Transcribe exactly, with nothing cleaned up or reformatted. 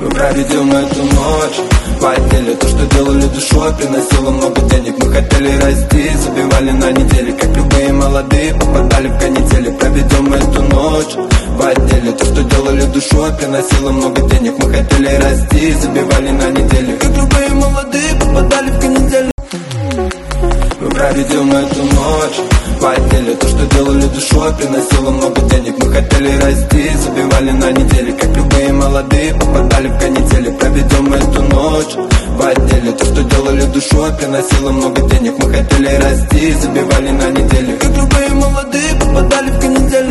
Мы проведем эту ночь в отделе. То, что делали душой, приносило много денег. Мы хотели расти, забивали на неделе. Как любые молодые, попадали в канители. Проведем эту ночь в отделе. То, что делали душой, приносило много денег. Мы хотели расти, забивали на неделе. Как любые молодые, попадали в канители. Мы проведем эту ночь в отделе. То, что делали душой, приносило много денег. Мы хотели расти, забивали на неделе. Как любые молодые, попадали в канители. Проведем эту ночь в отделе. То, что делали душой, приносило много денег. Мы хотели расти, забивали на неделе. Как любые молодые, попадали в канители.